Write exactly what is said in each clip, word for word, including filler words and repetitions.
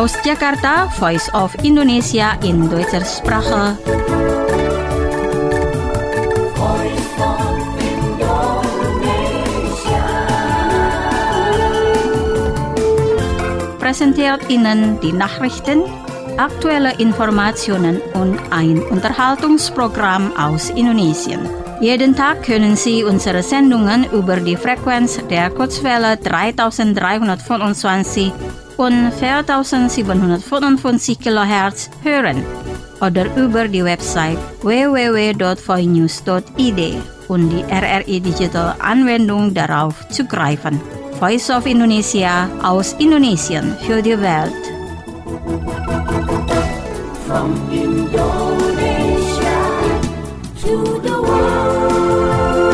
Aus Jakarta, Voice of Indonesia in Deutscher Sprache. Präsentiert Ihnen die Nachrichten, aktuelle Informationen und ein Unterhaltungsprogramm aus Indonesien. Jeden Tag können Sie unsere Sendungen über die Frequenz der Kurzwelle dreitausenddreihundertfünfundzwanzig und viertausendsiebenhundertfünfundfünfzig Kilohertz hören oder über die Website w w w punkt voinews punkt i d und die R R I Digital Anwendung darauf zugreifen. Voice of Indonesia aus Indonesien für die Welt. From Indonesia to the world.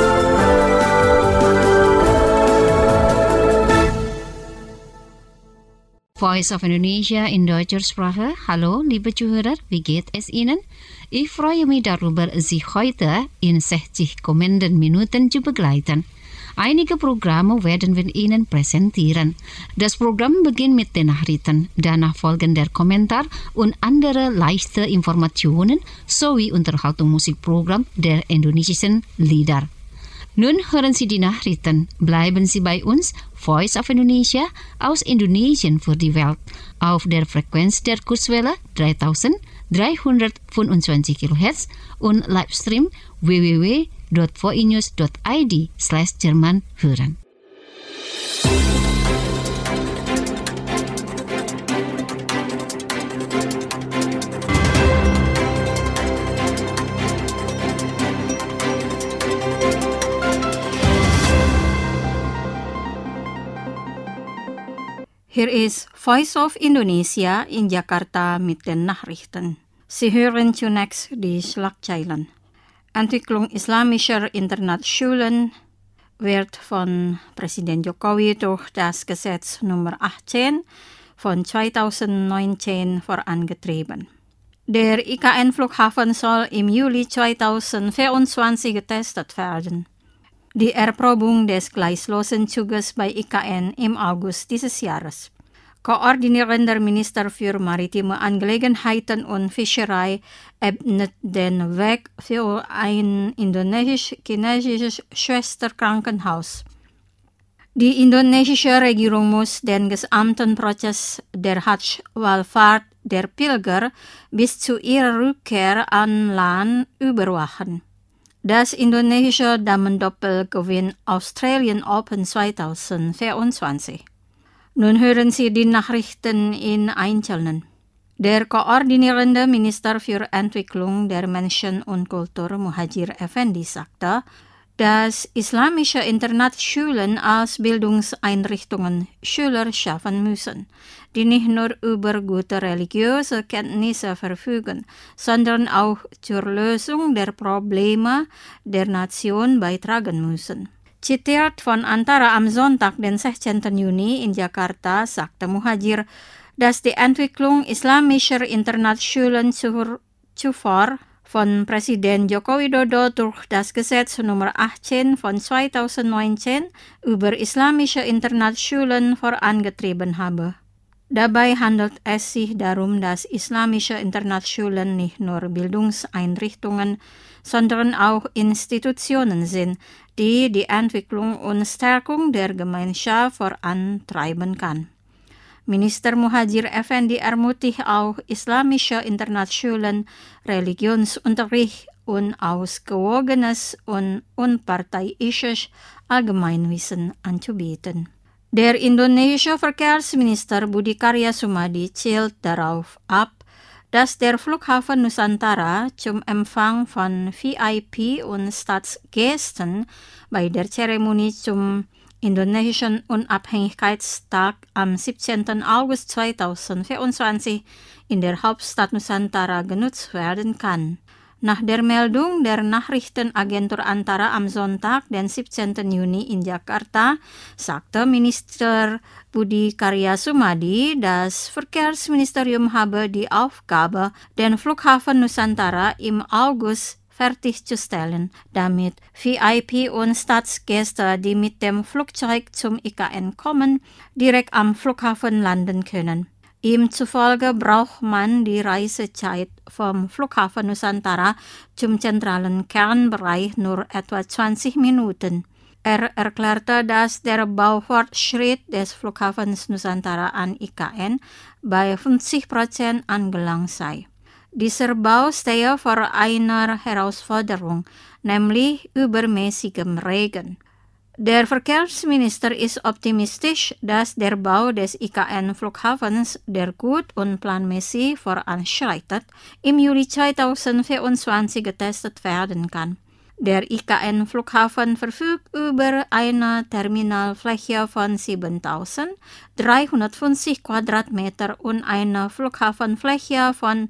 Voice of Indonesia in deutscher Sprache. Hallo, liebe Zuhörer, wie geht es Ihnen? Ich freue mich darüber, Sie heute in sechzig kommenden Minuten zu begleiten. Einige Programme werden wir Ihnen präsentieren. Das Programm beginnt mit den Nachrichten, danach folgen der Kommentar und andere leichte Informationen sowie Unterhaltungsmusikprogramm der indonesischen Lieder. Nun hören Sie die Nachrichten. Bleiben Sie bei uns, Voice of Indonesia aus Indonesien für die Welt, auf der Frequenz der Kurzwelle dreitausenddreihundertfünfundzwanzig Kilohertz und Livestream w w w punkt voinews punkt i d slash Jerman hören. Hier ist Voice of Indonesia in Jakarta mit den Nachrichten. Sie hören zunächst die Schlagzeilen. Entwicklung islamischer Internatsschulen wird von Präsident Jokowi durch das Gesetz Nummer achtzehn von zweitausendneunzehn vorangetrieben. Der I K N-Flughafen soll im Juli zweitausendvierundzwanzig getestet werden. Die Erprobung des gleislosen Zuges bei I K N im August dieses Jahres. Koordinierender Minister für maritime Angelegenheiten und Fischerei ebnet den Weg für ein indonesisch-chinesisches Schwesterkrankenhaus. Die indonesische Regierung muss den gesamten Prozess der Hajj-Wallfahrt der Pilger bis zu ihrer Rückkehr an Land überwachen. Das indonesische Damendoppel gewinnt Australian Open zweitausendvierundzwanzig. Nun hören Sie die Nachrichten in Einzelnen. Der koordinierende Minister für Entwicklung der Menschen und Kultur, Muhadjir Effendi, sagte, dass islamische Internatsschulen als Bildungseinrichtungen Schüler schaffen müssen, die nicht nur über gute religiöse Kenntnisse verfügen, sondern auch zur Lösung der Probleme der Nation beitragen müssen. Zitiert von Antara am Sonntag, den sechzehnten Juni in Jakarta, sagte Muhadjir, dass die Entwicklung islamischer Internatsschulen zuvor von Präsident Joko Widodo durch das Gesetz Nummer achtzehn von zweitausendneunzehn über islamische Internatsschulen vorangetrieben habe. Dabei handelt es sich darum, dass islamische Internatsschulen nicht nur Bildungseinrichtungen, sondern auch Institutionen sind, die die Entwicklung und Stärkung der Gemeinschaft vorantreiben kann. Minister Muhadjir Effendi ermutigt auch islamische Internatsschulen, Religionsunterricht und ausgewogenes und unparteiisches Allgemeinwissen anzubieten. Der indonesische Verkehrsminister Budi Karya Sumadi zielt darauf ab, dass der Flughafen Nusantara zum Empfang von V I P und Staatsgästen bei der Zeremonie zum indonesischen Unabhängigkeitstag am siebzehnten August zweitausendvierundzwanzig in der Hauptstadt Nusantara genutzt werden kann. Nach der Meldung der Nachrichtenagentur Antara am Sonntag, den siebzehnten Juni in Jakarta, sagte Minister Budi Karya Sumadi, das Verkehrsministerium habe die Aufgabe, den Flughafen Nusantara im August fertigzustellen, damit V I P und Staatsgäste, die mit dem Flugzeug zum I K N kommen, direkt am Flughafen landen können. Ihm zufolge braucht man die Reisezeit vom Flughafen Nusantara zum zentralen Kernbereich nur etwa zwanzig Minuten. Er erklärte, dass der Baufortschritt des Flughafens Nusantara an I K N bei fünfzig Prozent angelangt sei. Dieser Bau stehe vor einer Herausforderung, nämlich übermäßigem Regen. Der Verkehrsminister ist optimistisch, dass der Bau des I K N-Flughafens, der gut und planmäßig voranschreitet, im Juli zweitausendvierundzwanzig getestet werden kann. Der I K N-Flughafen verfügt über eine Terminalfläche von siebentausenddreihundertfünfzig Quadratmeter und eine Flughafenfläche von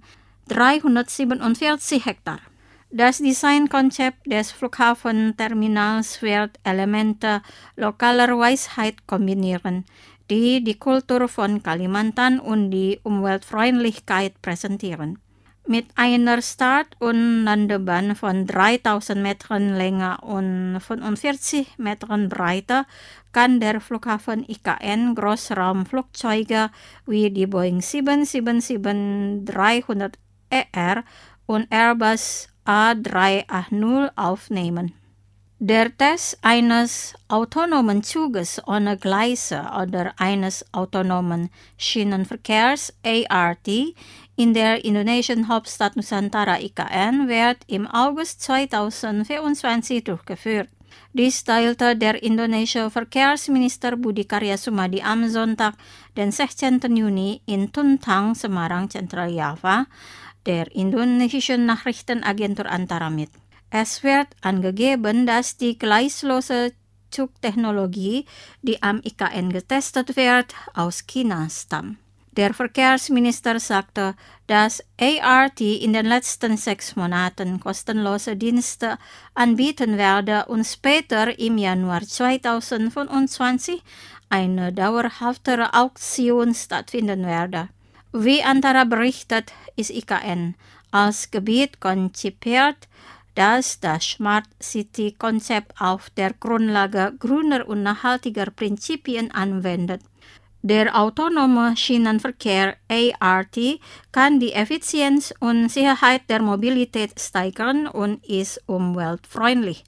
dreihundertsiebenundvierzig Hektar. Das Designkonzept des Flughafenterminals wird Elemente lokaler Weisheit kombinieren, die die Kultur von Kalimantan und die Umweltfreundlichkeit präsentieren. Mit einer Start- und Landebahn von dreitausend Metern Länge und fünfundvierzig Metern Breite kann der Flughafen I K N Großraumflugzeuge wie die Boeing sieben sieben sieben dreihundert E R und Airbus A drei achtzig aufnehmen. Der Test eines autonomen Zuges ohne Gleise oder eines autonomen Schienenverkehrs A R T in der indonesischen Hauptstadt Nusantara I K N wird im August zweitausendvierundzwanzig durchgeführt. Dies teilte der indonesische Verkehrsminister Budi Karya Sumadi am Sonntag, den sechzehnten Juni in Tuntang, Semarang, Zentraljava, der indonesischen Nachrichtenagentur Antara mit. Es wird angegeben, dass die gleislose Zugtechnologie, die am I K N getestet wird, aus China stammt. Der Verkehrsminister sagte, dass A R T in den letzten sechs Monaten kostenlose Dienste anbieten werde und später im Januar zweitausendfünfundzwanzig eine dauerhaftere Auktion stattfinden werde. Wie Antara berichtet, ist I K N als Gebiet konzipiert, das das Smart City-Konzept auf der Grundlage grüner und nachhaltiger Prinzipien anwendet. Der autonome Schienenverkehr A R T kann die Effizienz und Sicherheit der Mobilität steigern und ist umweltfreundlich.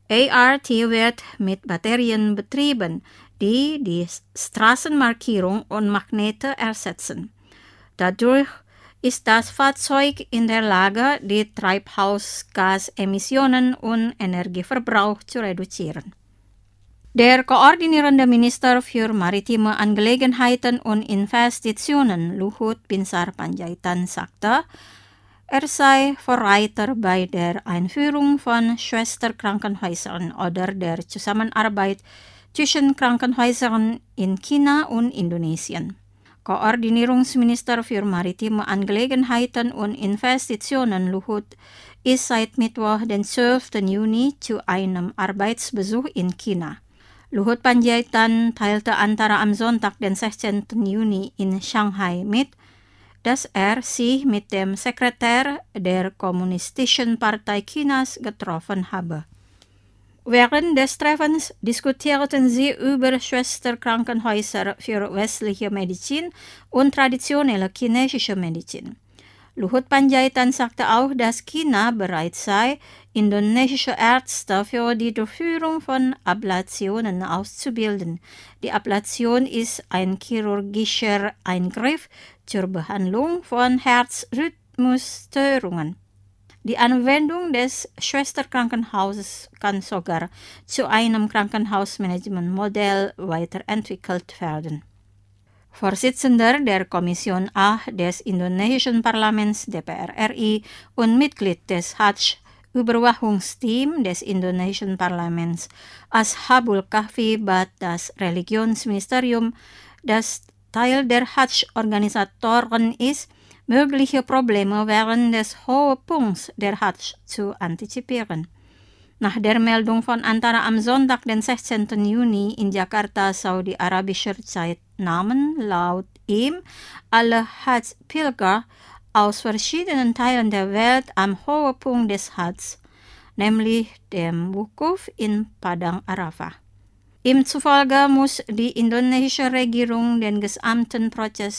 A R T wird mit Batterien betrieben, die die Straßenmarkierung und Magnete ersetzen. Dadurch ist das Fahrzeug in der Lage, die Treibhausgasemissionen und Energieverbrauch zu reduzieren. Der koordinierende Minister für maritime Angelegenheiten und Investitionen, Luhut Binsar Panjaitan, sagte, er sei Vorreiter bei der Einführung von Schwesterkrankenhäusern oder der Zusammenarbeit zwischen Krankenhäusern in China und Indonesien. Koordinierungsminister für maritime Angelegenheiten und Investitionen Luhut ist seit Mittwoch, den zwölften Juni, zu einem Arbeitsbesuch in China. Luhut Panjaitan teilte Antara am Sonntag, den sechzehnten Juni, in Shanghai mit, dass er sich mit dem Sekretär der Kommunistischen Partei Chinas getroffen habe. Während des Treffens diskutierten sie über Schwesterkrankenhäuser für westliche Medizin und traditionelle chinesische Medizin. Luhut Panjaitan sagte auch, dass China bereit sei, indonesische Ärzte für die Durchführung von Ablationen auszubilden. Die Ablation ist ein chirurgischer Eingriff zur Behandlung von Herzrhythmusstörungen. Die Anwendung des Schwesterkrankenhauses kann sogar zu einem Krankenhausmanagementmodell weiterentwickelt werden. Vorsitzender der Kommission A des indonesischen Parlaments D P R R I und Mitglied des Hajj-Überwachungsteams des indonesischen Parlaments Ashabul Kahfi bat das Religionsministerium, das Teil der Hajj-Organisatoren ist, mögliche Probleme während des Höhepunkts der Hajj zu antizipieren. Nach der Meldung von Antara am Sonntag, den sechzehnten Juni in Jakarta, saudi-arabischer Zeit, nahmen laut ihm alle Hajj-Pilger aus verschiedenen Teilen der Welt am Höhepunkt des Hajj, nämlich dem Wukuf in Padang Arafah. Ihm zufolge muss die indonesische Regierung den gesamten Prozess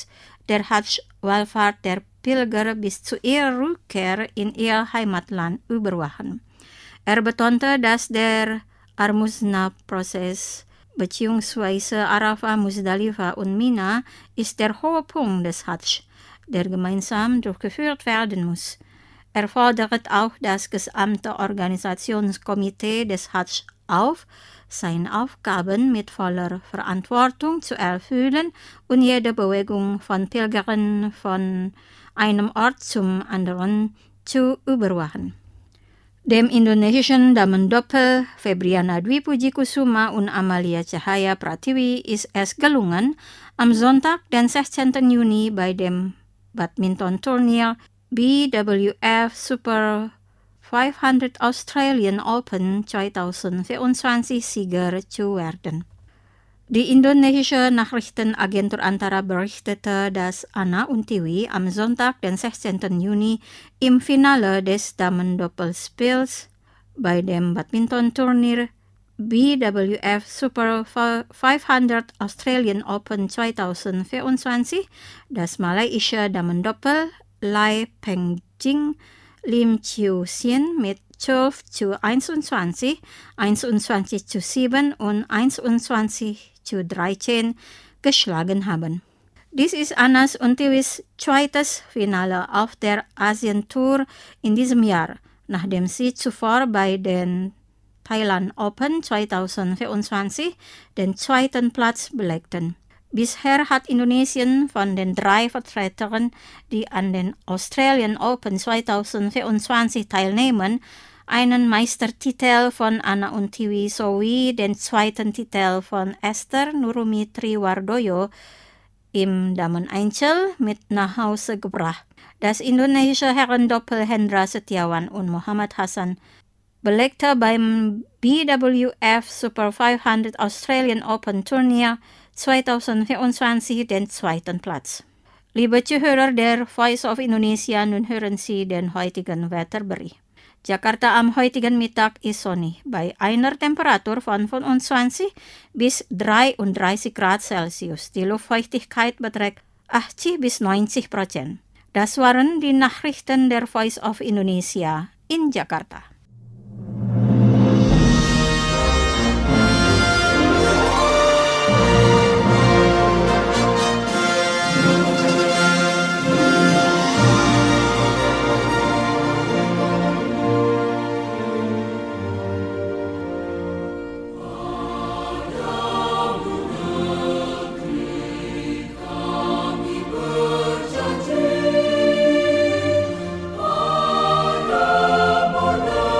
der Hajj-Wallfahrt der Pilger bis zu ihrer Rückkehr in ihr Heimatland überwachen. Er betonte, dass der Ar-Musna-Prozess beziehungsweise Arafah, Musdalifah und Mina ist der hohe Punkt des Hajj, der gemeinsam durchgeführt werden muss. Er fordert auch das gesamte Organisationskomitee des Hajj auf, seine Aufgaben mit voller Verantwortung zu erfüllen und jede Bewegung von Pilgern von einem Ort zum anderen zu überwachen. Dem indonesischen Damen-Doppel Febriana Dwi Puji Kusuma und Amalia Cahaya Pratiwi ist es gelungen, am Sonntag, den sechzehnten Juni bei dem Badminton-Turnier B W F Super fünfhundert Australian Open zwanzig vierundzwanzig Sieger zu werden. Die indonesische Nachrichtenagentur Antara berichtete, dass Anna und Tiwi am Sonntag, den sechzehnten Juni, im Finale des Damen-Doppelspiels bei dem Badminton-Turnier B W F Super fünfhundert Australian Open zwanzig vierundzwanzig das malaysische Damen-Doppel Lai Pengjing Lim Chiu Sien mit zwölf zu einundzwanzig, einundzwanzig zu sieben und einundzwanzig zu dreizehn geschlagen haben. Dies ist Annas und Tiwis zweites Finale auf der Asian Tour in diesem Jahr, nachdem sie zuvor bei den Thailand Open zwanzig vierundzwanzig den zweiten Platz belegten. Bisher hat Indonesien von den drei Vertretern, die an den Australian Open zwanzig vierundzwanzig teilnehmen, einen Meistertitel von Anna und Tiwi sowie den zweiten Titel von Esther Nurumi Triwardoyo im Damen-Einzel mit nach Hause gebracht. Das indonesische Herrendoppel Hendra Setiawan und Muhammad Hassan belegte beim B W F Super fünfhundert Australian Open Turnier zwanzig vierundzwanzig den zweiten Platz. Liebe Zuhörer der Voice of Indonesia, nun hören Sie den heutigen Wetterbericht. Jakarta am heutigen Mittag ist sonnig, bei einer Temperatur von fünfundzwanzig bis dreiunddreißig Grad Celsius. Die Luftfeuchtigkeit beträgt achtzig bis neunzig Prozent. Das waren die Nachrichten der Voice of Indonesia in Jakarta. Berjanji pada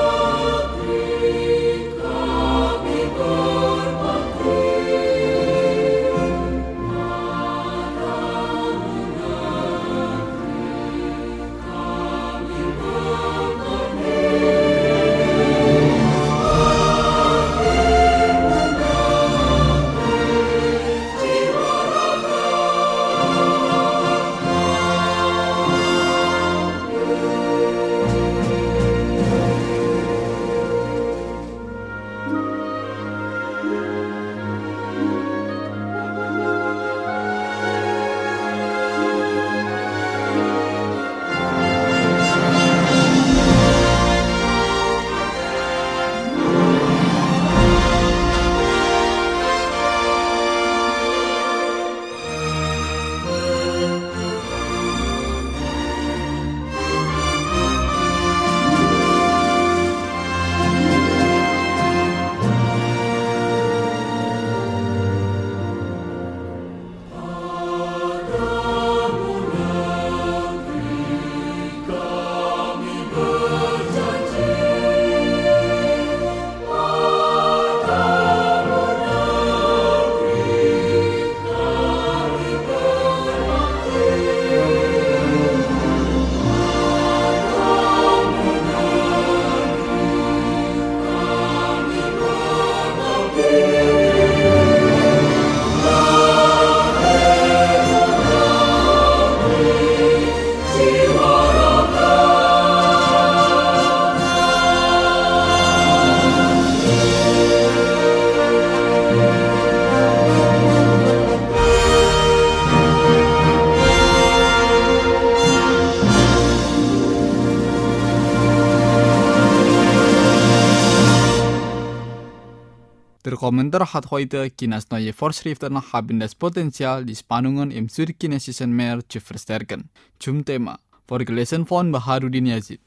Der Kommentar hat heute Chinas neue Vorschriften haben das Potenzial, die Spannungen im südchinesischen Meer zu verstärken. Zum Thema, vorgelesen von Baharudin Yazid.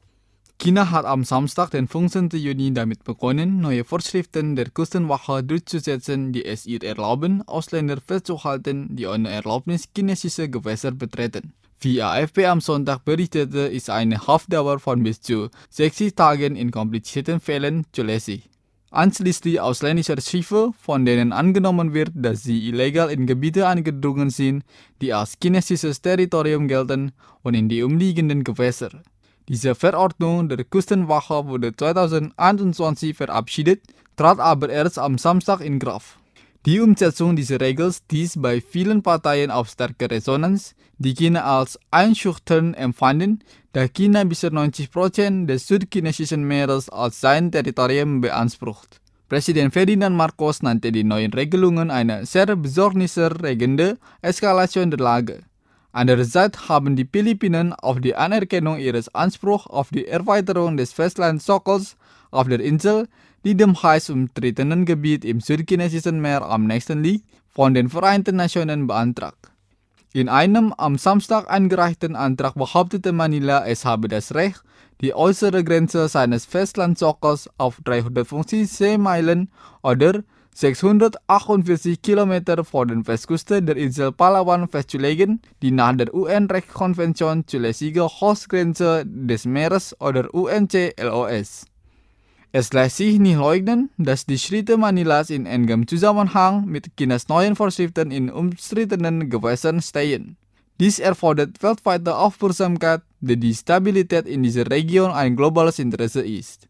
China hat am Samstag, den fünfzehnten Juni, damit begonnen, neue Vorschriften der Küstenwache durchzusetzen, die es ihr erlauben, Ausländer festzuhalten, die ohne Erlaubnis chinesische Gewässer betreten. Wie A F P am Sonntag berichtete, ist eine Haftdauer von bis zu sechzig Tagen in komplizierten Fällen zulässig. Einschließlich ausländischer Schiffe, von denen angenommen wird, dass sie illegal in Gebiete eingedrungen sind, die als chinesisches Territorium gelten und in die umliegenden Gewässer. Diese Verordnung der Küstenwache wurde zweitausendeinundzwanzig verabschiedet, trat aber erst am Samstag in Kraft. Die Umsetzung dieser Regel stieß bei vielen Parteien auf starke Resonanz, die China als einschüchternd empfanden, da China bisher neunzig Prozent des südchinesischen Meeres als sein Territorium beansprucht. Präsident Ferdinand Marcos nannte die neuen Regelungen eine sehr besorgniserregende Eskalation der Lage. Andererseits haben die Philippinen auf die Anerkennung ihres Anspruchs auf die Erweiterung des Festlandsockels auf der Insel, die dem heiß umstrittenen Gebiet im südchinesischen Meer am nächsten liegt, von den Vereinten Nationen beantragt. In einem am Samstag eingereichten Antrag behauptete Manila, es habe das Recht, die äußere Grenze seines Festlandsockels auf dreihundertfünfzig Seemeilen oder sechshundertachtundvierzig Kilometer vor der Westküste der Insel Palawan festzulegen, die nach der U N-Rechtskonvention zulässige Höchstgrenze des Meeres oder U N C L O S. Es lässt sich nicht leugnen, dass die Schritte Manilas in engem Zusammenhang mit Chinas neuen Vorschriften in umstrittenen Gewässern stehen. Dies erfordert weltweite Aufmerksamkeit, da die Stabilität in dieser Region ein globales Interesse ist.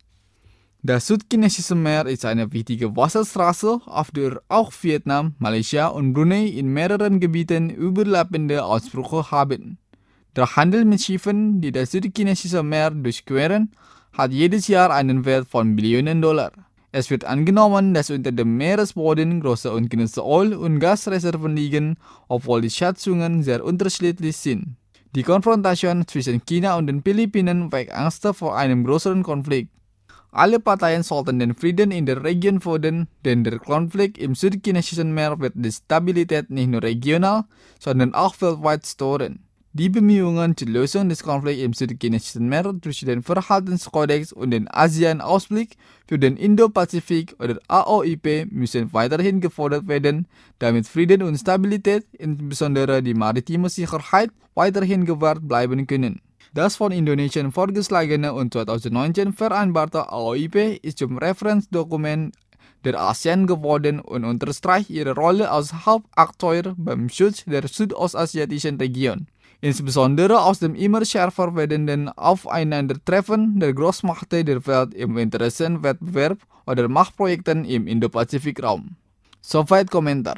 Das südchinesische Meer ist eine wichtige Wasserstraße, auf der auch Vietnam, Malaysia und Brunei in mehreren Gebieten überlappende Ansprüche haben. Der Handel mit Schiffen, die das südchinesische Meer durchqueren, hat jedes Jahr einen Wert von Billionen Dollar. Es wird angenommen, dass unter dem Meeresboden große ungenutzte Öl- und Gasreserven liegen, obwohl die Schätzungen sehr unterschiedlich sind. Die Konfrontation zwischen China und den Philippinen weckt Angst vor einem größeren Konflikt. Alle Parteien sollten den Frieden in der Region fördern, denn der Konflikt im südchinesischen Meer wird die Stabilität nicht nur regional, sondern auch weltweit stören. Die Bemühungen zur Lösung des Konflikts im südchinesischen Meer durch den Verhaltenskodex und den ASEAN-Ausblick für den Indo-Pazifik oder A O I P müssen weiterhin gefordert werden, damit Frieden und Stabilität, insbesondere die maritime Sicherheit, weiterhin gewahrt bleiben können. Das von Indonesien vorgeschlagene und zweitausendneunzehn vereinbarte A O I P ist zum Referenzdokument der ASEAN geworden und unterstreicht ihre Rolle als Hauptakteur beim Schutz der südostasiatischen Region. Insbesondere aus dem immer schärfer werdenden Aufeinandertreffen der Großmächte der Welt im Interessenwettbewerb oder Machtprojekten im Indo-Pazifik-Raum. Soweit Kommentar.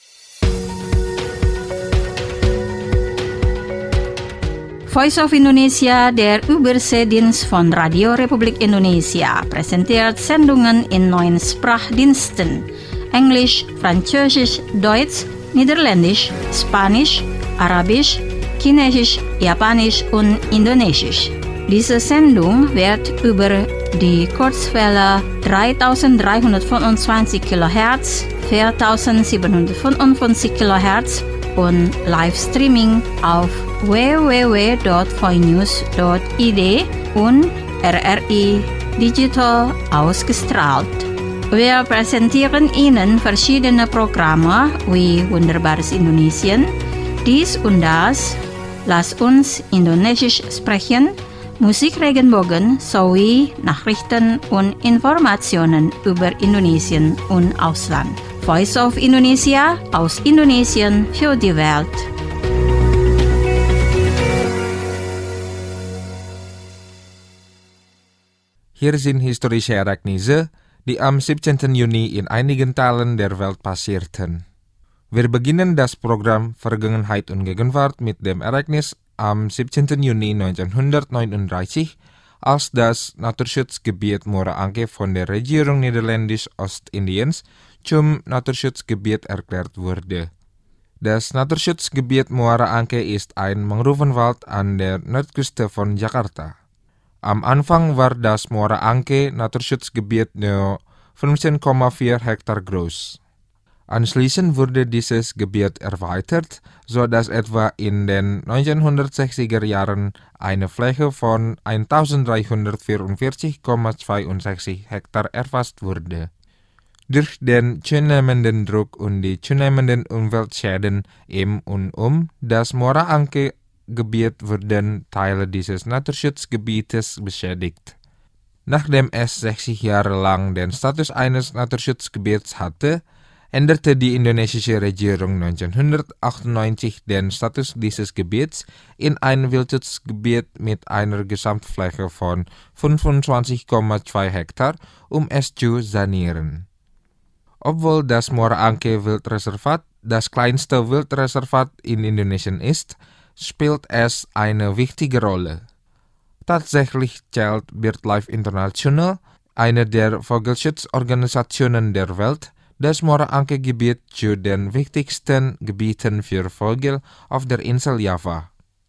Voice of Indonesia, der Überseedienst von Radio Republik Indonesia, präsentiert Sendungen in neun Sprachdiensten: Englisch, Französisch, Deutsch, Niederländisch, Spanisch, Arabisch, Chinesisch, Japanisch und Indonesisch. Diese Sendung wird über die Kurzwelle dreitausenddreihundertfünfundzwanzig Kilohertz, viertausendsiebenhundertfünfundfünfzig Kilohertz und Livestreaming auf w w w punkt voinews punkt i d und R R I Digital ausgestrahlt. Wir präsentieren Ihnen verschiedene Programme wie Wunderbares Indonesien, dies und das, Lass uns Indonesisch sprechen, Musikregenbogen sowie Nachrichten und Informationen über Indonesien und Ausland. Voice of Indonesia aus Indonesien für die Welt. Hier sind historische Ereignisse, die am siebzehnten Juni in einigen Teilen der Welt passierten. Wir beginnen das Programm Vergangenheit und Gegenwart mit dem Ereignis am siebzehnten Juni neunzehnhundertneununddreißig, als das Naturschutzgebiet Muara Angke von der Regierung Niederländisch-Ostindiens zum Naturschutzgebiet erklärt wurde. Das Naturschutzgebiet Muara Angke ist ein Mangrovenwald an der Nordküste von Jakarta. Am Anfang war das Muara Angke Naturschutzgebiet nur fünfzehn Komma vier Hektar groß. Anschließend wurde dieses Gebiet erweitert, sodass etwa in den neunzehnhundertsechziger Jahren eine Fläche von eintausenddreihundertvierundvierzig Komma zweiundsechzig Hektar erfasst wurde. Durch den zunehmenden Druck und die zunehmenden Umweltschäden im und um das Moraanke-Gebiet wurden Teile dieses Naturschutzgebietes beschädigt. Nachdem es sechzig Jahre lang den Status eines Naturschutzgebiets hatte, änderte die indonesische Regierung neunzehnhundertachtundneunzig den Status dieses Gebiets in ein Wildschutzgebiet mit einer Gesamtfläche von fünfundzwanzig Komma zwei Hektar, um es zu sanieren. Obwohl das Moraanke Wildreservat das kleinste Wildreservat in Indonesien ist, spielt es eine wichtige Rolle. Tatsächlich zählt BirdLife International, eine der Vogelschutzorganisationen der Welt, das Moraanke-Gebiet zu den wichtigsten Gebieten für Vögel auf der Insel Java.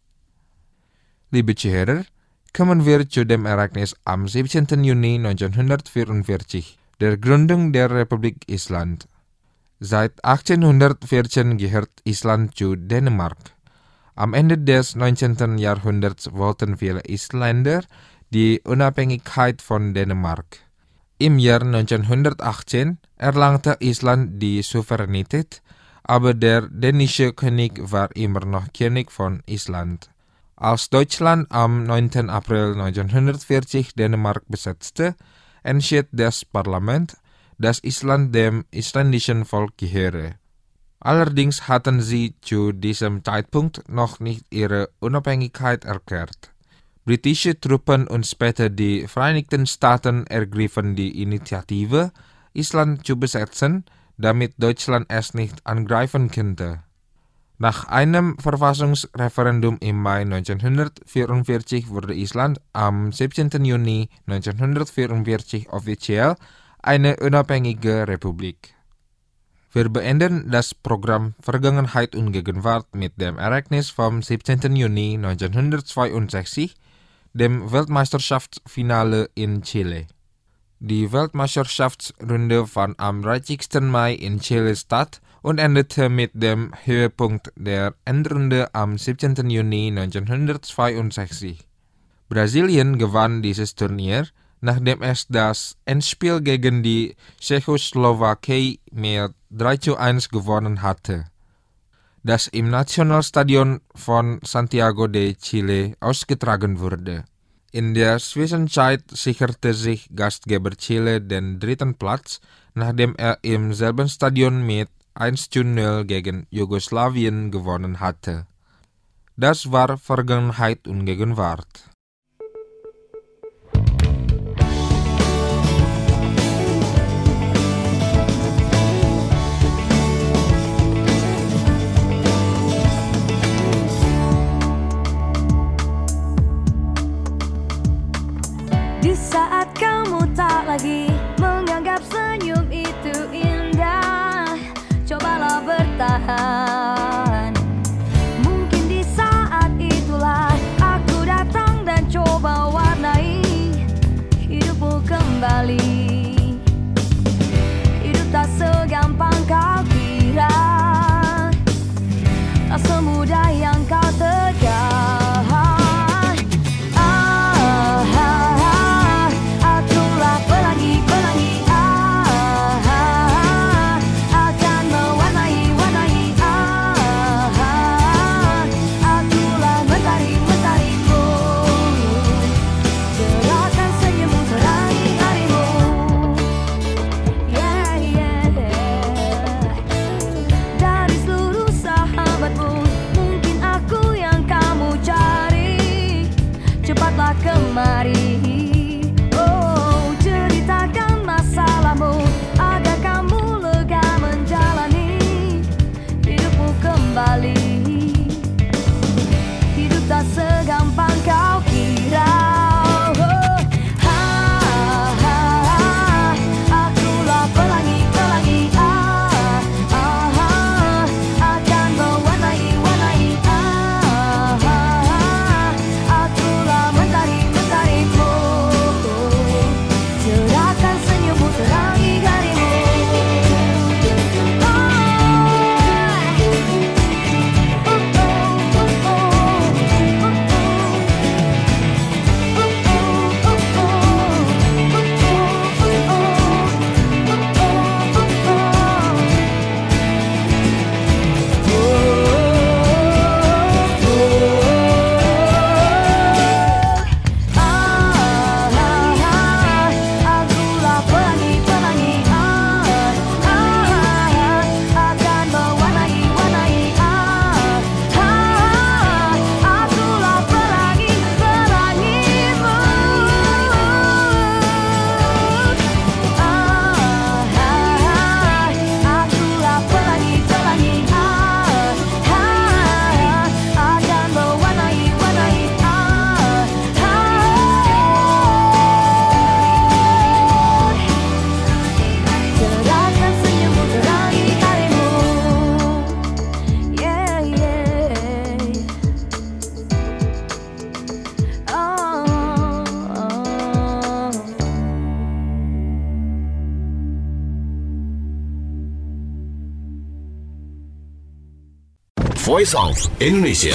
Liebe Zuhörer, kommen wir zu dem Ereignis am siebzehnten Juni neunzehnhundertvierundvierzig, der Gründung der Republik Island. Seit achtzehnhundertvierzehn gehört Island zu Dänemark. Am Ende des neunzehnten Jahrhunderts wollten viele Isländer die Unabhängigkeit von Dänemark. Im Jahr neunzehnhundertachtzehn erlangte Island die Souveränität, aber der dänische König war immer noch König von Island. Als Deutschland am neunten April neunzehnhundertvierzig Dänemark besetzte, entschied das Parlament, dass Island dem isländischen Volk gehöre. Allerdings hatten sie zu diesem Zeitpunkt noch nicht ihre Unabhängigkeit erklärt. Britische Truppen und später die Vereinigten Staaten ergriffen die Initiative, Island zu besetzen, damit Deutschland es nicht angreifen könnte. Nach einem Verfassungsreferendum im Mai neunzehnhundertvierundvierzig wurde Island am siebzehnten Juni neunzehnhundertvierundvierzig offiziell eine unabhängige Republik. Wir beenden das Programm Vergangenheit und Gegenwart mit dem Ereignis vom siebzehnten Juni neunzehnhundertzweiundsechzig, dem Weltmeisterschaftsfinale in Chile. Die Weltmeisterschaftsrunde fand am dreißigsten Mai in Chile statt und endete mit dem Höhepunkt der Endrunde am siebzehnten Juni neunzehnhundertzweiundsechzig. Brasilien gewann dieses Turnier, nachdem es das Endspiel gegen die Tschechoslowakei mit drei zu eins gewonnen hatte. Das im Nationalstadion von Santiago de Chile ausgetragen wurde. In der Zwischenzeit sicherte sich Gastgeber Chile den dritten Platz, nachdem er im selben Stadion mit eins zu null gegen Jugoslawien gewonnen hatte. Das war Vergangenheit und Gegenwart. Di saat kamu tak lagi menganggap senyum itu indah, cobalah bertahan. Mungkin di saat itulah aku datang dan coba warnai hidupmu kembali. Hidup tak segampang kau kira, tak semudah yang kau terka. But Voice of Indonesia.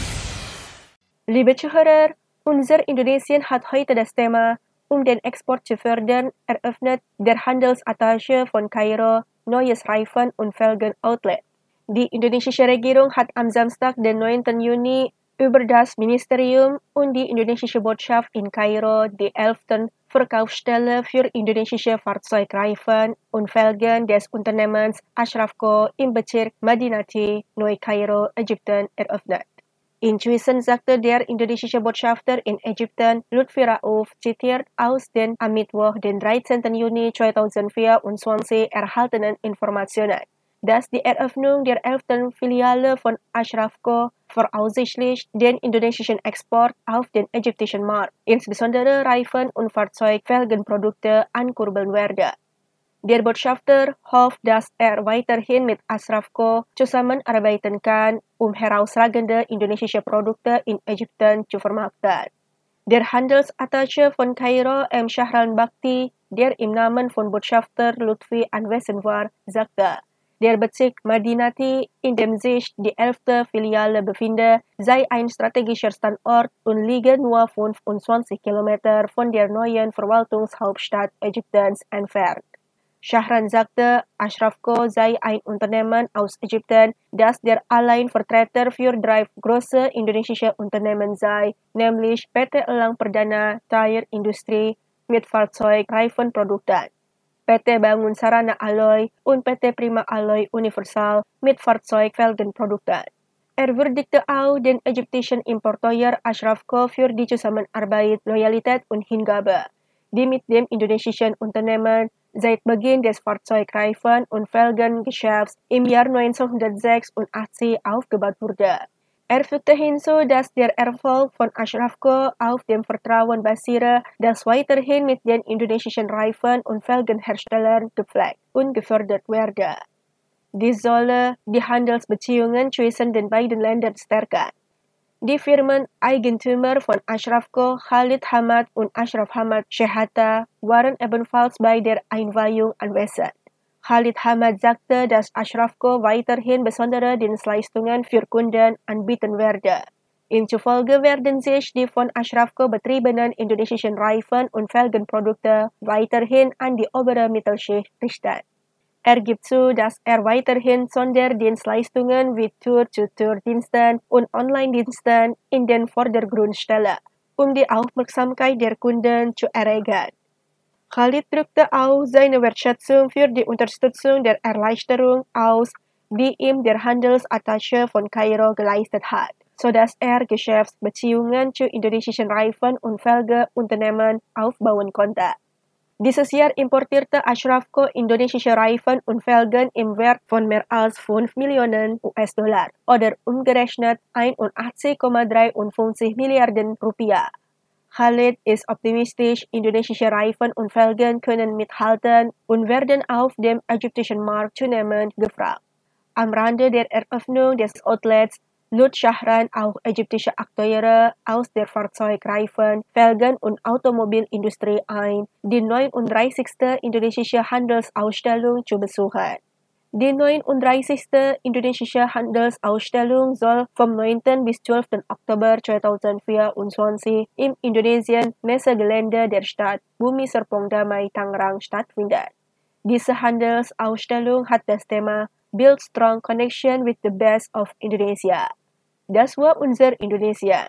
Liebe Zuhörer, unser Indonesien hat heute das Thema um den Export zu fördern, eröffnet der Handelsattaché von Kairo neues Reifen- und Felgen-Outlet. Die indonesische Regierung hat am Samstag, den neunten Juni, über das Ministerium und die indonesische Botschaft in Kairo die elfte Verkaufsstelle für indonesische Fahrzeugreifen und Felgen des Unternehmens Ashrafco im Bezirk Madinati, Neu-Kairo, Ägypten eröffnet. Inzwischen sagte der indonesische Botschafter in Ägypten, Lutfi Rauf, zitiert aus den am Mittwoch, den dreizehnten Juni zweitausendvierundzwanzig erhaltenen Informationen, dass die Eröffnung der elften Filiale von Ashrafco voraussichtlich den indonesischen Export auf den ägyptischen Markt, insbesondere Reifen- und Fahrzeugfelgenprodukte, ankurbeln werde. Der Botschafter hofft, dass er weiterhin mit Ashrafco zusammenarbeiten kann, um herausragende indonesische Produkte in Ägypten zu vermarkten. Der Handelsattaché von Kairo, M. Shahran Bakti, der im Namen von Botschafter Lutfi anwesend war, sagte, der Bezirk Madinati, in dem sich die elfte Filiale befinde, sei ein strategischer Standort und liege nur fünfundzwanzig Kilometer von der neuen Verwaltungshauptstadt Ägyptens entfernt. Shahran sagte, Ashrafco sei ein Unternehmen aus Ägypten, das der Alleinvertreter für drei große indonesische Unternehmen sei, nämlich P T Elang Perdana Tire Industrie mit Fahrzeugreifenprodukten, P T Bangun Sarana Alloy und P T Prima Alloy Universal mit Fahrzeugfelgenprodukten. Er würdigte auch den ägyptischen Importeur Ashrafco für die Zusammenarbeit, Loyalität und Hingabe, die mit dem indonesischen Unternehmen seit Beginn des Fahrzeugreifen- und Felgengeschäfts im Jahr neunzehnhundertsechsundachtzig aufgebaut wurde. Er fügte hinzu, dass der Erfolg von Ashrafco auf dem Vertrauen basiere, das weiterhin mit den indonesischen Reifen- und Felgenherstellern gepflegt und gefördert werde. Dies solle die Handelsbeziehungen zwischen den beiden Ländern stärken. Die Firmeneigentümer von Ashrafco, Khalid Hamad und Ashraf Hamad Shehata, waren ebenfalls bei der Einweihung anwesend. Khalid Hamad sagte, dass Ashrafco weiterhin besondere Dienstleistungen für Kunden anbieten werde. Inzufolge werden sich die von Ashrafco betriebenen indonesischen Reifen- und Felgenprodukte weiterhin an die obere Mittelschicht richten. Er gibt zu, dass er weiterhin Sonderdienstleistungen wie Tour-to-Tour-Diensten und Online-Diensten in den Vordergrund stelle, um die Aufmerksamkeit der Kunden zu erregen. Khalid drückte auch seine Wertschätzung für die Unterstützung der Erleichterung aus, die ihm der Handelsattaché von Kairo geleistet hat, sodass er Geschäftsbeziehungen zu indonesischen Reifen- und Felgenunternehmen aufbauen konnte. Dieses Jahr importierte Ashrafco indonesische Reifen und Felgen im Wert von mehr als fünf Millionen U S-Dollar oder umgerechnet einundachtzig Komma dreiundfünfzig Milliarden Rupiah. Khalid ist optimistisch, indonesische Reifen und Felgen können mithalten und werden auf dem ägyptischen Markt zunehmend gefragt. Am Rande der Eröffnung des Outlets lud Shahran auch ägyptische Akteure aus der Fahrzeugreifen-, Felgen- und Automobilindustrie ein, die neununddreißigste indonesische Handelsausstellung zu besuchen. Die neununddreißigste indonesische Handelsausstellung soll vom neunten bis zwölften Oktober zweitausendvierundzwanzig im Indonesien Messegelände der Stadt Bumi Serpong Damai Tangerang stattfinden. Diese Handelsausstellung hat das Thema Build Strong Connection with the Best of Indonesia. Das war unser Indonesia.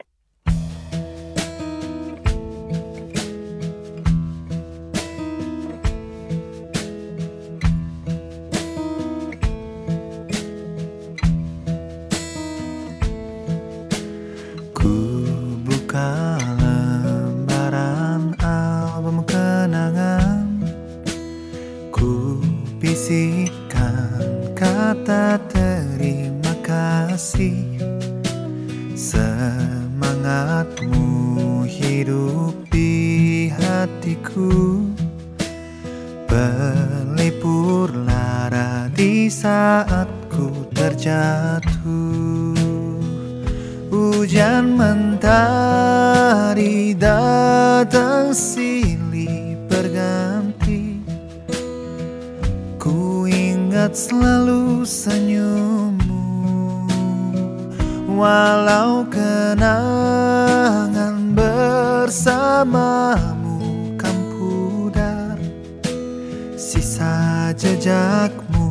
Ku buka lembaran album kenangan, ku bisikan kata terima kasih. Semangatmu hidup di hatiku, pelipur lara di saat ku terjatuh. Hujan mentari datang silih berganti, ku ingat selalu senyummu. Walau kenangan bersamamu kan pudar, sisa jejakmu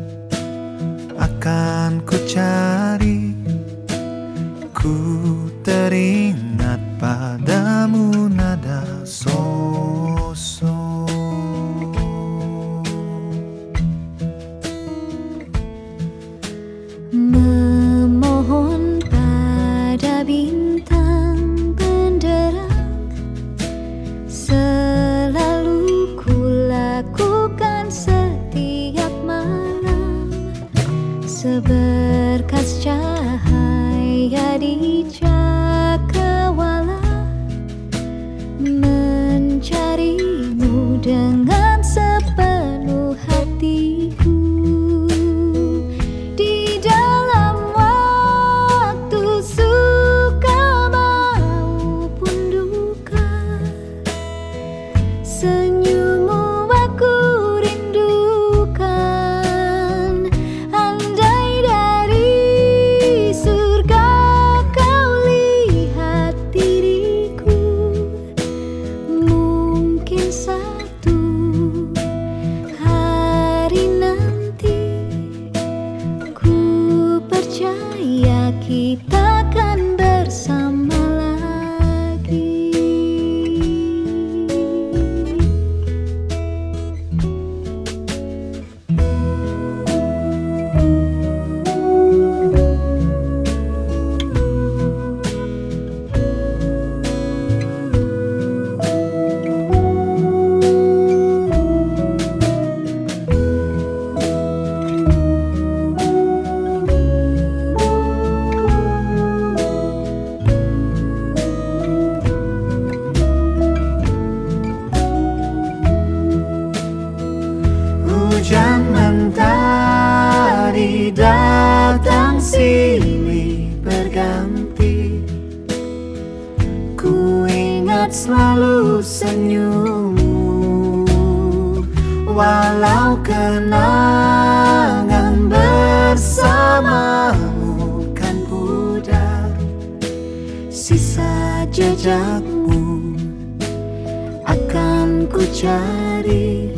akan ku cari. Ku teringat padamu nada so-so. Memohon pada bintang benderang, selalu ku lakukan setiap malam, seberkas cahaya di cakrawala, mencarimu dengan sepenuh hatiku. Di dalam waktu suka maupun duka, senyummu aku rindukan. Andai dari surga kau lihat diriku, mungkin satu hari nanti ku percaya kita akan bersama lagi. Hujan mentari datang silih berganti, ku ingat selalu senyummu. Walau kenangan bersamamu kan pudar, sisa jejakmu akan ku cari.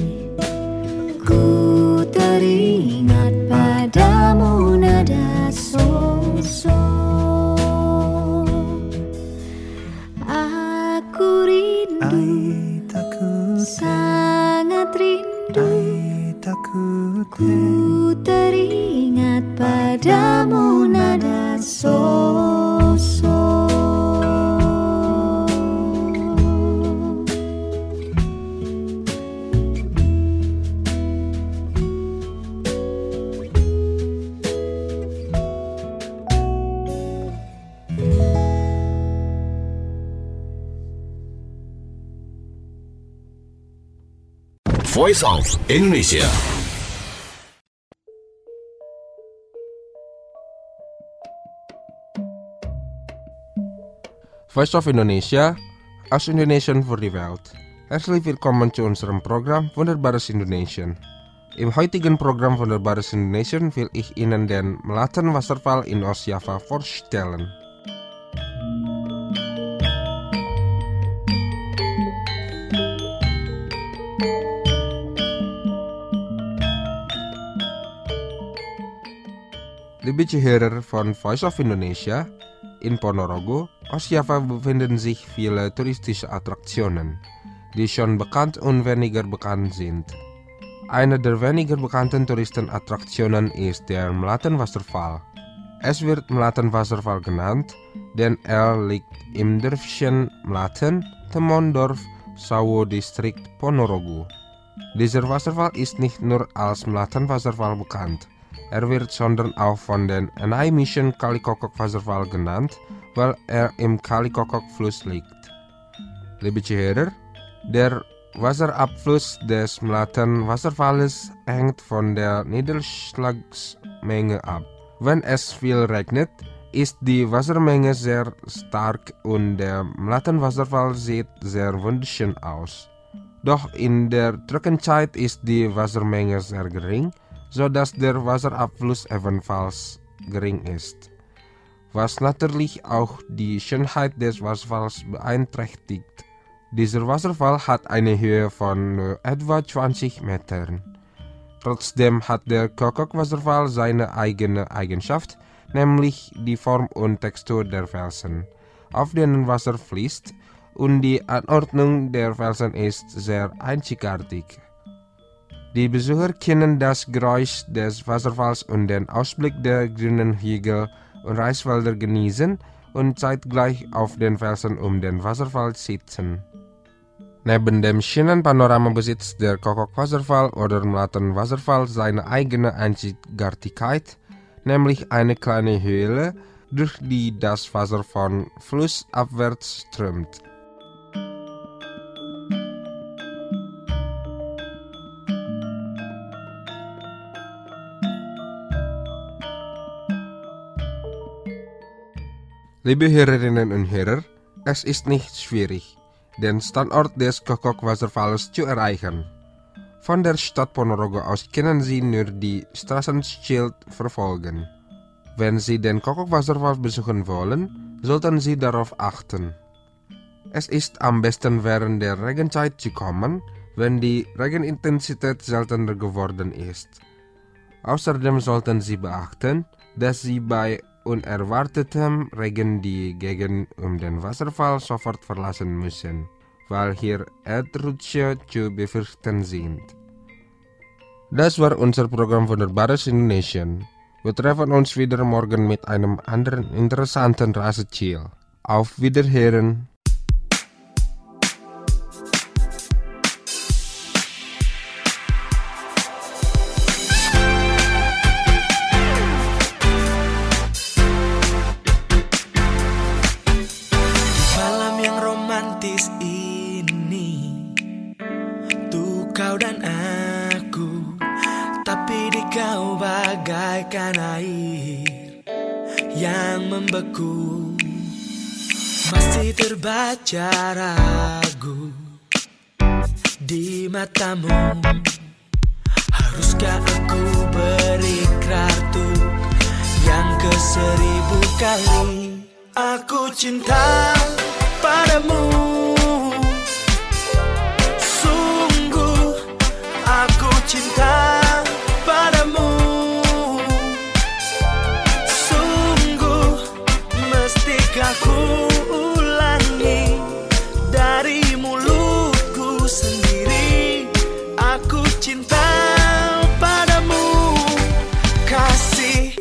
Ku teringat padamu nada so-so. Aku rindu, Ai takut, sangat rindu. ai takut, Ku teringat padamu nada so-so. Voice of Indonesia. Voice of Indonesia, als Indonesian voor die Welt. Herzlich willkommen zu unserem Programm Wunderbares Indonesien. Im heutigen Programm Wunderbares Indonesien will ich Ihnen den Melaten Wasserfall in Ostjava vorstellen. Liebe Zuhörer von Voice of Indonesia, in Ponorogo, Ostjava befinden sich viele touristische Attraktionen, die schon bekannt und weniger bekannt sind. Eine der weniger bekannten Touristenattraktionen ist der Melaten-Wasserfall. Es wird Melaten-Wasserfall genannt, denn er liegt im Dörfchen Melaten, Temondorf, Sawo-Distrikt Ponorogo. Dieser Wasserfall ist nicht nur als Melaten-Wasserfall bekannt. Er wird sondern auch von den einheimischen Kalikokok-Wasserfall genannt, weil er im Kalikokok-Fluss liegt. Liebe Zuhörer, der Wasserabfluss des Melaten-Wasserfalles hängt von der Niederschlagsmenge ab. Wenn es viel regnet, ist die Wassermenge sehr stark und der Melaten-Wasserfall sieht sehr wunderschön aus. Doch in der Trockenzeit ist die Wassermenge sehr gering, sodass der Wasserabfluss ebenfalls gering ist. was natürlich auch die Schönheit des Wasserfalls beeinträchtigt. Dieser Wasserfall hat eine Höhe von nur etwa zwanzig Metern. Trotzdem hat der Kokok-Wasserfall seine eigene Eigenschaft, nämlich die Form und Textur der Felsen, auf denen Wasser fließt, und die Anordnung der Felsen ist sehr einzigartig. Die Besucher können das Geräusch des Wasserfalls und den Ausblick der grünen Hügel und Reiswälder genießen und zeitgleich auf den Felsen um den Wasserfall sitzen. Neben dem schönen Panorama besitzt der Kokok-Wasserfall oder Mlaten-Wasserfall seine eigene Einzigartigkeit, nämlich eine kleine Höhle, durch die das Wasser von flussabwärts strömt. Liebe Hörerinnen und Hörer, es ist nicht schwierig, den Standort des Kokok-Wasserfalls zu erreichen. Von der Stadt Ponorogo aus können Sie nur die Straßenschild verfolgen. Wenn Sie den Kokok-Wasserfall besuchen wollen, sollten Sie darauf achten. Es ist am besten während der Regenzeit zu kommen, wenn die Regenintensität seltener geworden ist. Außerdem sollten Sie beachten, dass Sie bei unerwartetem Regen die Gegend um den Wasserfall sofort verlassen müssen, weil hier Erdrutsche zu befürchten sind. Das war unser Programm Wunderbares Indonesien. Wir treffen uns wieder morgen mit einem anderen interessanten Reiseziel. Auf Wiederhören! Bagaikan air yang membeku, masih terbaca ragu di matamu. Haruskah aku berikrar tuh yang ke seribu kali? Aku cinta padamu, sungguh aku cinta padamu. Aku ulangi dari mulutku sendiri, aku cinta padamu, kasih.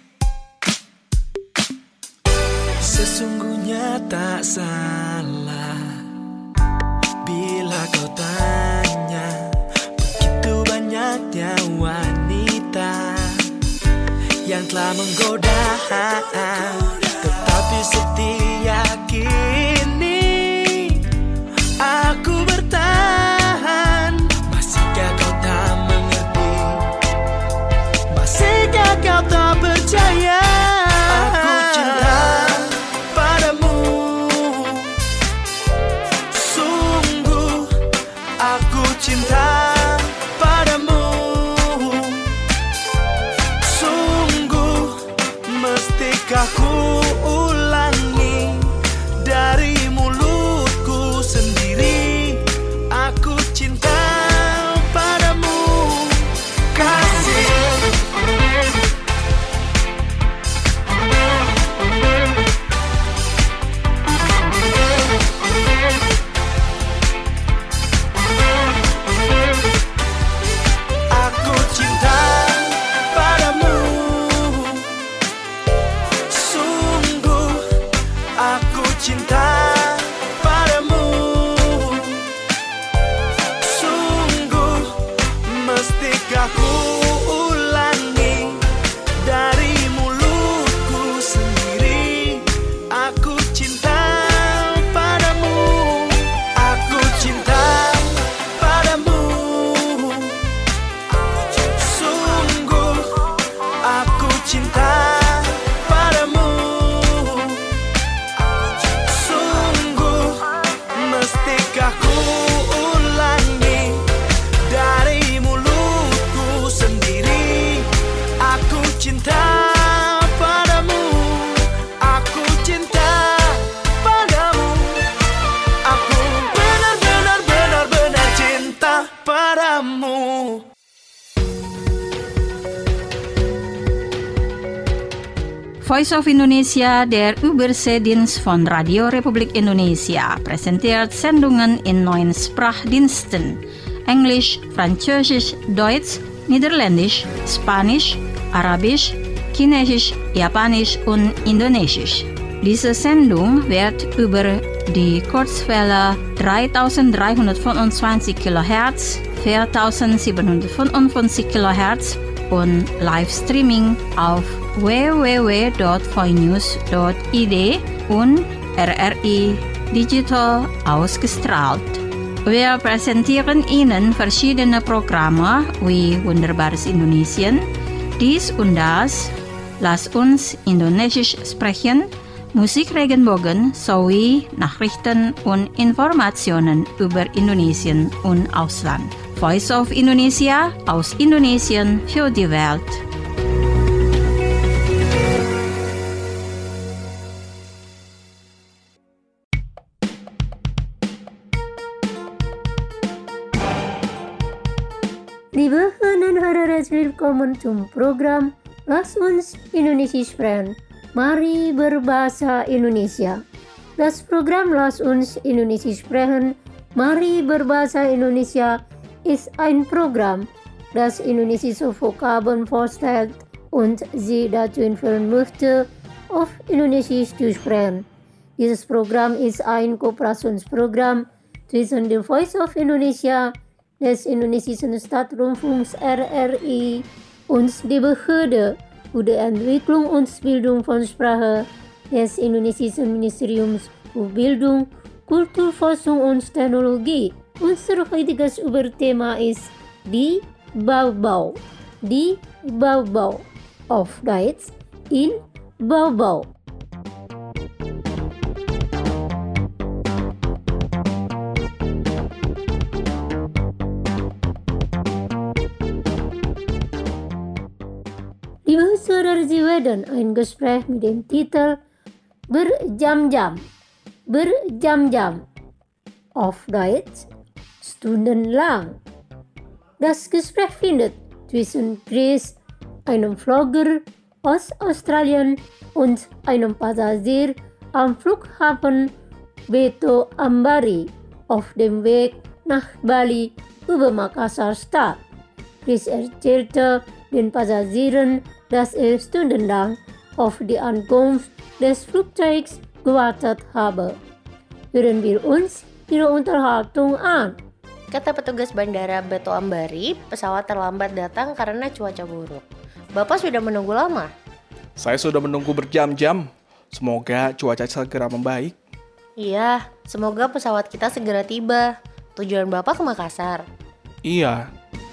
Sesungguhnya tak salah bila kau tanya, begitu banyaknya wanita yang telah menggoda, tetapi setia kini aku bertahan. Masihkah kau tak mengerti? Masihkah kau tak percaya? Aku cinta padamu, sungguh aku cinta padamu, sungguh mestikah ku ulangi dari mulutku sendiri, aku cinta padamu, kasih. padamu. Voice of Indonesia, der Überseedienst von Radio Republik Indonesia, präsentiert Sendungen in neun Sprachdiensten: Englisch, Französisch, Deutsch, Niederländisch, Spanisch, Arabisch, Chinesisch, Japanisch und Indonesisch. Diese Sendung wird über die Kurzwelle dreitausenddreihundertfünfundzwanzig Kilohertz, viertausendsiebenhundertfünfundfünfzig Kilohertz und Livestreaming auf w w w punkt voinews punkt i d und R R I Digital ausgestrahlt. Wir präsentieren Ihnen verschiedene Programme wie Wunderbares Indonesien, dies und das, Lass uns Indonesisch sprechen, Musik Regenbogen sowie Nachrichten und Informationen über Indonesien und Ausland. Voice of Indonesia aus Indonesien für die Welt. Liebe Hörerinnen und Hörer, willkommen zum Programm Lass uns Indonesisch sprechen. Mari berbahasa Indonesia. Das Programm Lass uns Indonesisch sprechen. Mari berbahasa Indonesia ist ein Programm, das indonesische Vokabeln vorstellt und Sie dazu informieren möchte, auf Indonesisch zu sprechen. Dieses Programm ist ein Kooperationsprogramm zwischen der Voice of Indonesia, des indonesischen Staatsrundfunks R R I und der Behörde für die Entwicklung und Bildung von Sprache des indonesischen Ministeriums für Bildung, Kulturforschung und Technologie. Unser heutiges Überthema ist die Baubau. Die Baubau. Auf Deutsch in Baubau. Liebe Hörer, Sie werden ein Gespräch mit dem Titel Berjam-Jam. Berjam-Jam. Auf Deutsch stundenlang. Das Gespräch findet zwischen Chris, einem Flogger aus Australien, und einem Passagier am Flughafen Beto Ambari auf dem Weg nach Bali über Makassar statt. Chris erzählte den Passagieren, dass er stundenlang auf die Ankunft des Flugzeugs gewartet habe. Hören wir uns ihre Unterhaltung an. Kata petugas bandara Beto Ambari, pesawat terlambat datang karena cuaca buruk. Bapak sudah menunggu lama? Saya sudah menunggu berjam-jam. Semoga cuaca segera membaik. Iya, semoga pesawat kita segera tiba. Tujuan Bapak ke Makassar? Iya.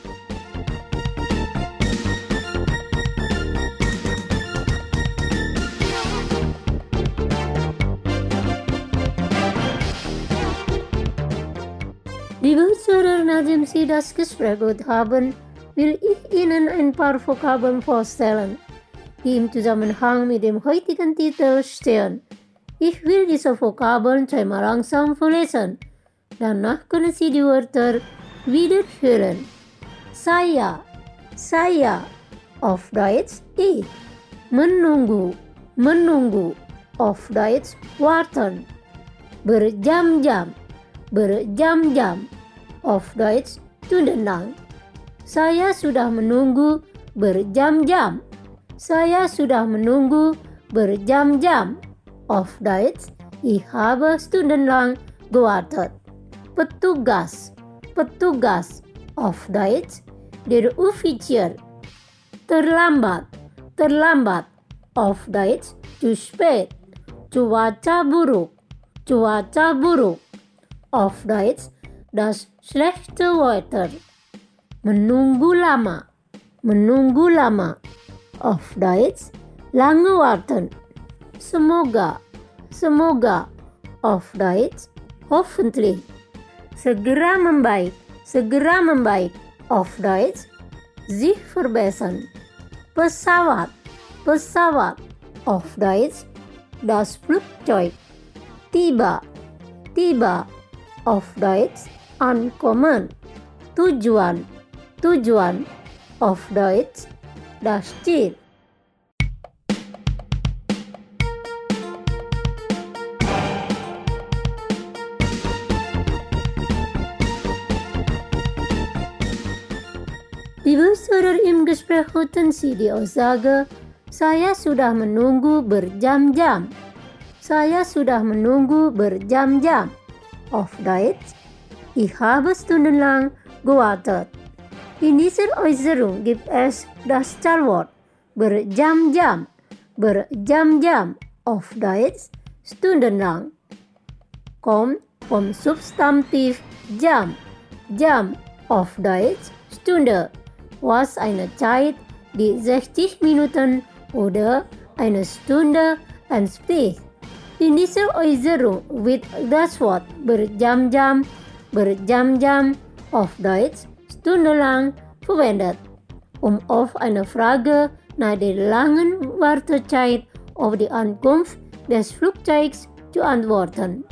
Liebe Hörer, nachdem Sie das Gespräch gehört haben, will ich Ihnen ein paar Vokabeln vorstellen, die im Zusammenhang mit dem heutigen Titel stehen. Ich will diese Vokabeln zweimal langsam vorlesen. Danach können Sie die Wörter wieder hören. Saya, saya, auf Deutsch ich. Menunggu, menunggu, auf Deutsch warten. Berjam-jam, berjam-jam, auf Deutsch stundenlang. Saya sudah menunggu berjam-jam. Saya sudah menunggu berjam-jam. Auf Deutsch, ich habe stundenlang gewartet. Petugas, petugas. Auf Deutsch, der Offizier. Terlambat, terlambat. Auf Deutsch, zu spät. Cuaca buruk, cuaca buruk. Auf Deutsch, das schlechte Wetter. Menunggu lama, menunggu lama. Auf Deutsch, lange warten. Semoga, semoga. Auf Deutsch, hoffentlich. Segera membaik, segera membaik. Auf Deutsch, sich verbessern. Pesawat, pesawat. Auf Deutsch, das Flugzeug. Tiba, tiba. Auf Deutsch, ankommen. tujuan, tujuan. Auf Deutsch, das Ziel. Liebe Saudara im Gespräch hatten Sie die Aussage, saya sudah menunggu berjam-jam. Saya sudah menunggu berjam-jam. Auf Deutsch, ich habe stundenlang gewartet. In dieser Äußerung gibt es das Zahlwort berjam-jam. Berjam-jam. Auf Deutsch, stundenlang. Kommt vom Substantiv Jam. Jam. Auf Deutsch, Stunde. Was eine Zeit, die sechzig Minuten oder eine Stunde entspricht. In dieser Äußerung wird das Wort berjam-jam, berjam-jam, auf Deutsch stundenlang verwendet, um auf eine Frage nach der langen Wartezeit auf die Ankunft des Flugzeugs zu antworten.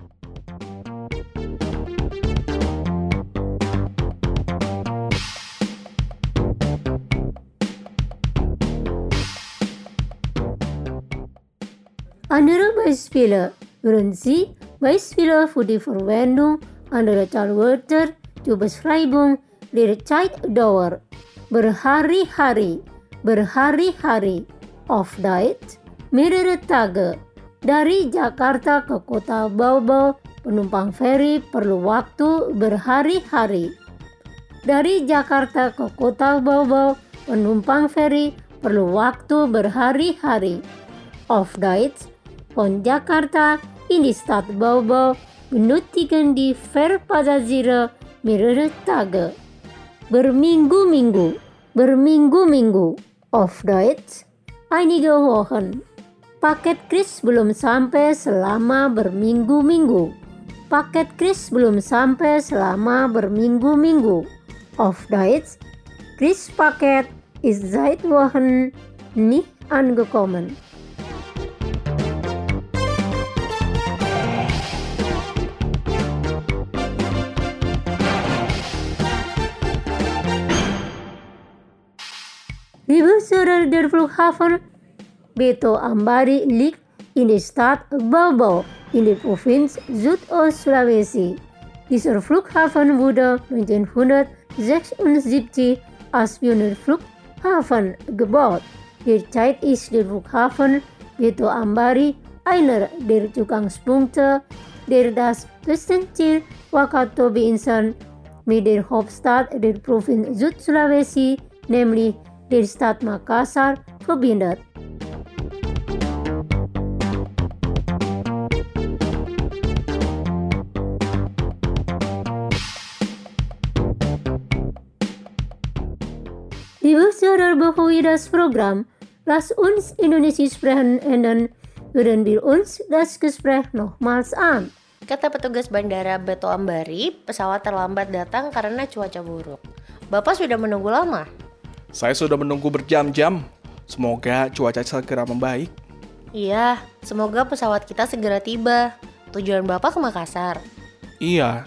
Andere Beispiele würden Sie Beispiele für die Verwendung anderer Zahlwörter zur Beschreibung der Zeitdauer. Berhari-hari, berhari-hari. Auf Deutsch, mehrere Tage. Dari Jakarta ke kota Bau-Bau, penumpang feri perlu waktu berhari-hari. Dari Jakarta ke kota Bau-Bau, penumpang feri perlu waktu berhari-hari. Auf Deutsch, von Jakarta in die Stadt Bau-Bau benötigen die Fährpassagiere mehrere Tage. Berminggu-minggu, berminggu-minggu. Auf Deutsch, einige Wochen. Paket kris belum sampai selama berminggu-minggu. Paket kris belum sampai selama berminggu-minggu. Auf Deutsch, Krispaket ist seit Wochen nicht angekommen. Liebe Saudara, der Flughafen Beto Ambari liegt in der Stadt Bau-Bau in der Provinz Südost-Sulawesi. Dieser Flughafen wurde neunzehnhundertsechsundsiebzig als Pionierflughafen gebaut. Derzeit ist der Flughafen Beto Ambari einer der Zugangspunkte, der das Küstenziel Wakatobi-Inseln mit der Hauptstadt der Provinz Süd-Sulawesi, nämlich der Stadt Makassar, verbindet. Liebe Saudara, bevor wir das Programm Lass uns Indonesisch sprechen enden, hören wir uns das Gespräch nochmals an. Kata petugas bandara Beto Ambari, pesawat terlambat datang karena cuaca buruk. Bapak sudah menunggu lama? Saya sudah menunggu berjam-jam. Semoga cuaca segera membaik. Iya, semoga pesawat kita segera tiba. Tujuan Bapak ke Makassar? Iya.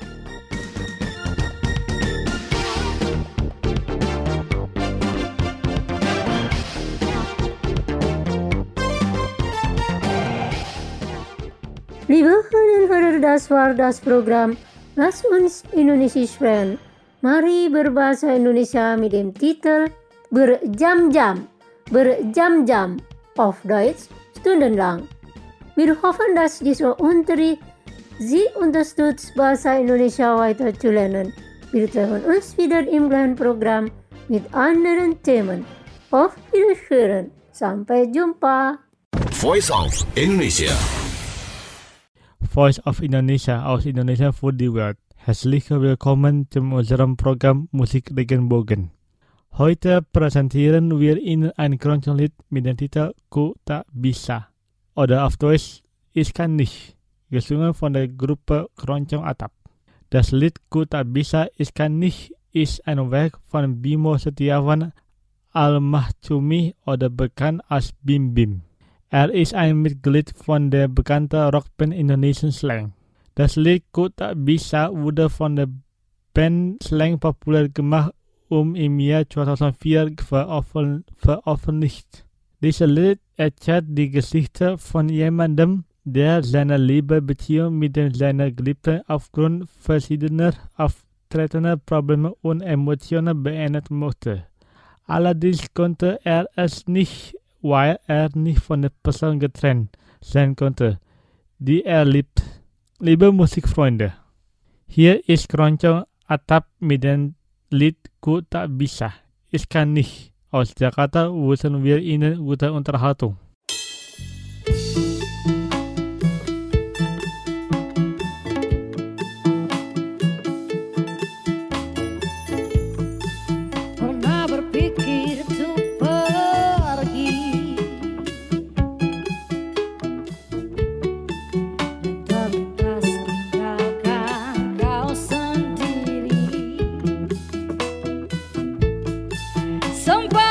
Liebe Hörerinnen, das war das Programm Lass uns Indonesisch sprechen. Mari berbahasa Indonesia mit dem Titel Berjam-jam, berjam-jam, auf Deutsch stundenlang. Wir hoffen, dass dieser Unterricht Sie unterstützt, Bahasa Indonesia weiter zu lernen. Wir treffen uns wieder im gleichen Programm mit anderen Themen. Auf Wiederhören, sampai jumpa. Voice of Indonesia. Voice of Indonesia aus Indonesia für die Welt. Herzlich willkommen zum unserem Programm Musik Regenbogen. Heute präsentieren wir Ihnen ein Keroncong-Lied mit dem Titel Ku Tak Bisa oder auf Deutsch Ich kann nicht, gesungen von der Gruppe Keroncong Atap. Das Lied Ku Tak Bisa Ich kann nicht ist ein Werk von Bimo Setiawan Al-Mahcumi oder bekannt als Bim Bim. Er ist ein Mitglied von der bekannten Rockband Indonesian Slang. Das Lied Ku Tak Bisa wurde von der band slang populer gemacht, um im Jahr zweitausendvier veröffentlicht. Dieses Lied erzählt die Geschichte von jemandem, der seine Liebesbeziehung mit seiner Geliebten aufgrund verschiedener auftretender Probleme und Emotionen beenden musste. Allerdings konnte er es nicht, weil er nicht von der Person getrennt sein konnte, die er liebt. Liebe Musikfreunde, hier ist Keroncong Atap mit dem Lied Ku Tak Bisa. Ich kann nicht. Aus Jakarta wünschen wir Ihnen gute Unterhaltung. Pernah berpikir untuk pergi, terlintas tinggalkan kau sendiri. Sempat